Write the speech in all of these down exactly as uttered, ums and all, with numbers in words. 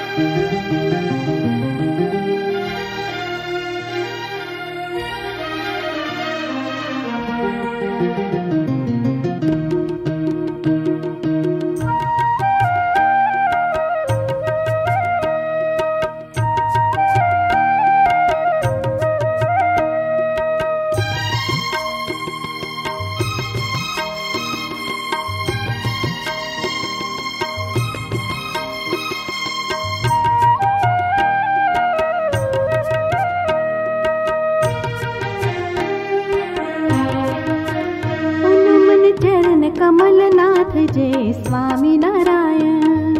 कमलनाथ जय स्वामी नारायण।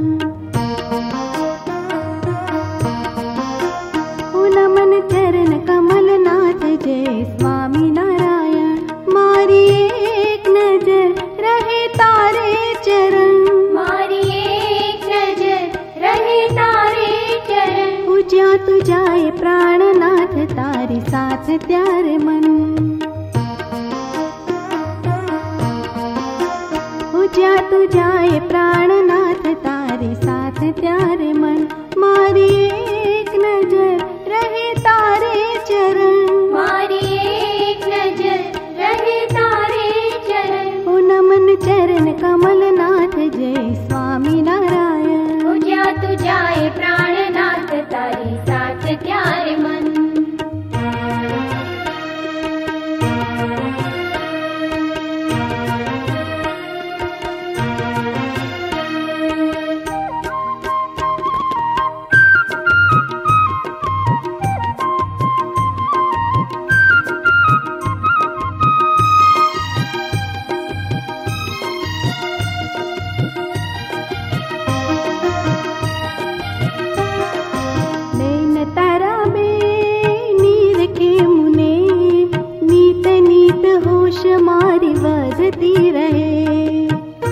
ओ नमन चरण कमलनाथ जय स्वामी नारायण। मारी एक नजर रहे तारे चरण, मारी एक नजर रहे तारे चरण। पूजा तू जाए प्राणनाथ तारी साथ त्यारे मन, पूजा तू जाए प्राणनाथ तारे साथ त्यारे मन। मारी एक नजर रहे तारे चरण, मारी एक नजर रहे तारे चरण। ओ नमन चरण कमलनाथ जय स्वामी नारायण। पूजा तू जाए प्राणनाथ तारे साथ त्यारे मन। मारी बजती रहे,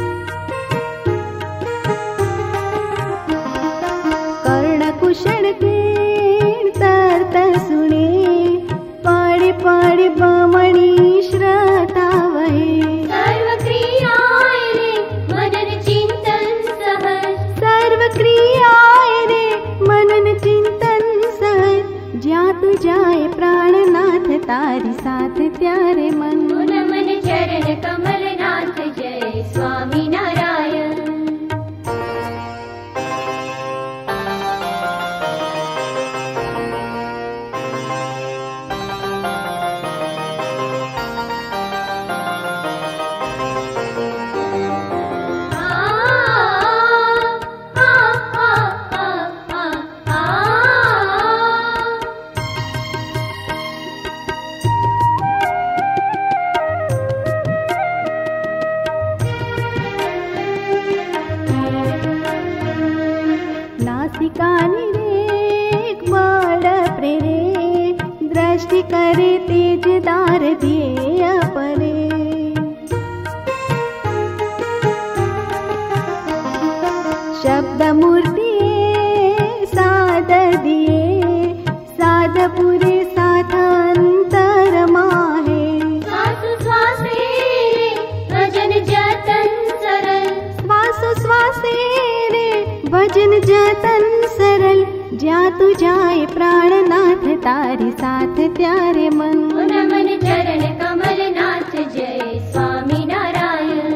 कर्ण कुशल के तरत सुने, पाड़े पाड़े बमणी श्रद्धा वहे। सर्व क्रियाएं रे मनन चिंतन सहज, सर्व क्रियाएं रे मनन चिंतन सहज। ज्या तू जाए प्राणनाथ तारी साथ त्यारे मन। नमन चरण कमलनाथ जय स्वामी नारायण। दृष्टि करे तेजदार दिए परे, शब्द मूर्ति साध दिए, साध पुरे साथ अंतर माहे। श्वास श्वासे रे भजन जतन सरल, श्वास श्वासे रे भजन जतन सरल। ज्या तू जाए प्राणनाथ तारे साथ त्यारे मन। नमन चरण कमलनाथ जय स्वामी नारायण।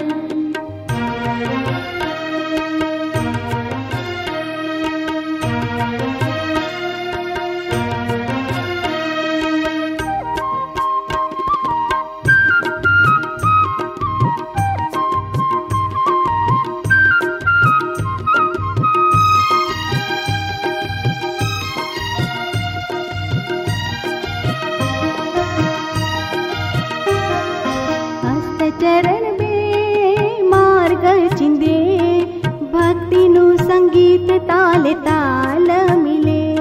चरण में मार्ग चिंदे, भक्ति नु संगीत ताल ताल मिले।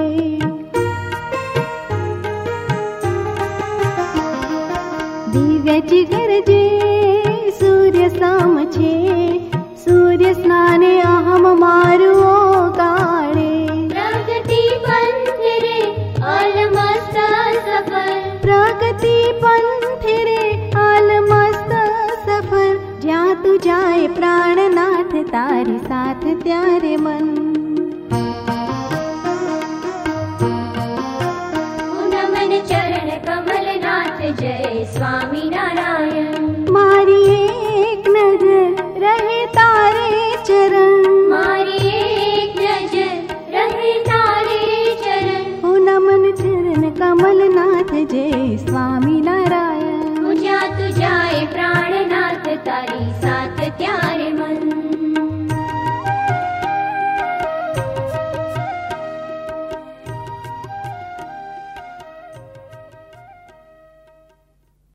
दिव्य जिगर जे सूर्य समझे, सूर्य स्नाने अहम मारू गाड़े। प्रगति पंथ रे अलमस्त सफल, प्रगति पंथ रे अलमस्त सफल। ज्या तू जाए प्राणनाथ तारी साथ त्यारे मन। जय स्वामी नारायण। मारी एक नजर रहे तारे चरण, मारी एक नजर रहे तारे चरण। हो नमन चरण कमलनाथ जय स्वामी नारायण। पूजा तू जाए प्राणनाथ तारी साथ त्यारे।